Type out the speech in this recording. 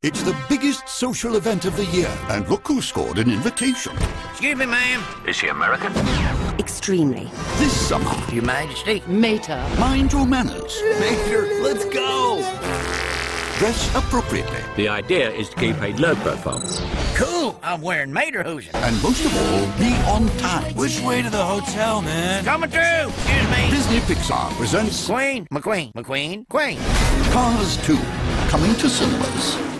It's the biggest social event of the year, and look who scored an invitation. Excuse me, ma'am. Is she American? Extremely. This summer, Your Majesty. Mater. mind your manners. Major, let's go. Dress appropriately. The idea is to keep a low profile. Cool. I'm wearing Materhosen. And most of all, be on time. Which way to the hotel, man? Coming through. Excuse me. Disney Pixar presents Queen, McQueen, Queen. Cars 2, coming to cinemas.